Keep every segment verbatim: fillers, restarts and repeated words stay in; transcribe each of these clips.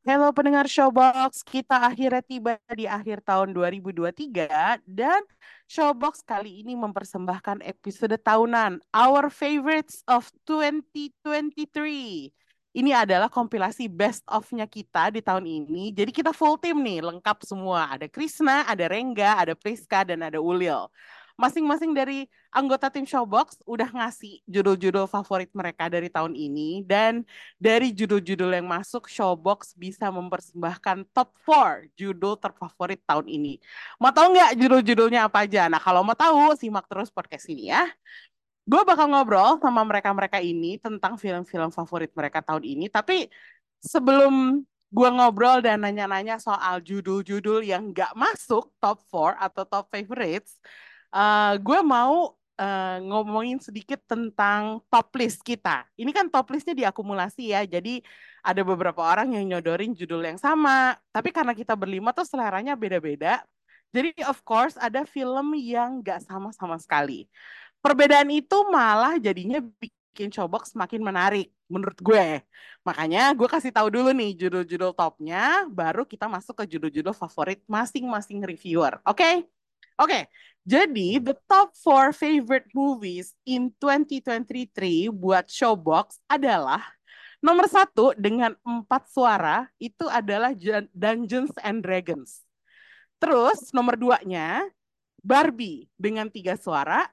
Halo pendengar Showbox, kita akhirnya tiba di akhir tahun dua ribu dua puluh tiga dan Showbox kali ini mempersembahkan episode tahunan Our Favorites of dua ribu dua puluh tiga. Ini adalah kompilasi best of-nya kita di tahun ini. Jadi kita full team nih, lengkap semua. Ada Krisna, ada Rengga, ada Priska, dan ada Ulil. Masing-masing dari anggota tim Showbox udah ngasih judul-judul favorit mereka dari tahun ini. Dan dari judul-judul yang masuk, Showbox bisa mempersembahkan top empat judul terfavorit tahun ini. Mau tahu nggak judul-judulnya apa aja? Nah, kalau mau tahu, simak terus podcast ini ya. Gue bakal ngobrol sama mereka-mereka ini tentang film-film favorit mereka tahun ini. Tapi sebelum gue ngobrol dan nanya-nanya soal judul-judul yang nggak masuk top empat atau top favorites, eh, gue mau eh, ngomongin sedikit tentang top list kita. Ini kan top listnya diakumulasi ya, jadi ada beberapa orang yang nyodorin judul yang sama. Tapi karena kita berlima tuh seleranya beda-beda, jadi of course ada film yang nggak sama sama sekali. Perbedaan itu malah jadinya bikin Showbox semakin menarik menurut gue. Makanya gue kasih tahu dulu nih judul-judul topnya, baru kita masuk ke judul-judul favorit masing-masing reviewer. Oke? Okay? Oke. Okay. Jadi the top four favorite movies in dua ribu dua puluh tiga buat Showbox adalah nomor satu dengan empat suara itu adalah Dungeons and Dragons. Terus nomor duanya Barbie dengan tiga suara.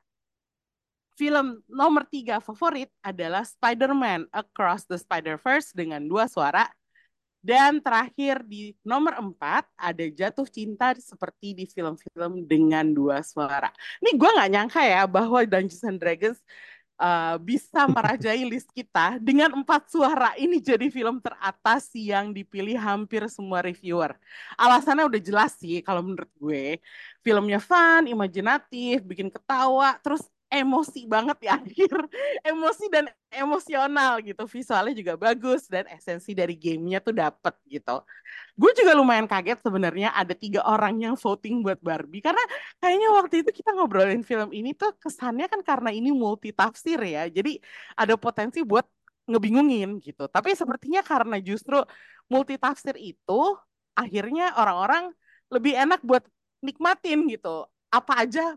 Film nomor tiga favorit adalah Spider-Man Across the Spider-Verse dengan dua suara. Dan terakhir di nomor empat ada Jatuh Cinta seperti di film-film dengan dua suara. Ini gue nggak nyangka ya bahwa Dungeons and Dragons uh, bisa merajai list kita dengan empat suara. Ini jadi film teratas yang dipilih hampir semua reviewer. Alasannya udah jelas sih kalau menurut gue. Filmnya fun, imajinatif, bikin ketawa, terus emosi banget di akhir. Emosi dan emosional gitu. Visualnya juga bagus dan esensi dari gamenya tuh dapet gitu. Gue juga lumayan kaget sebenarnya ada tiga orang yang voting buat Barbie karena kayaknya waktu itu kita ngobrolin film ini tuh kesannya kan karena ini multi tafsir ya. Jadi ada potensi buat ngebingungin gitu. Tapi sepertinya karena justru multi tafsir itu akhirnya orang-orang lebih enak buat nikmatin gitu. Apa aja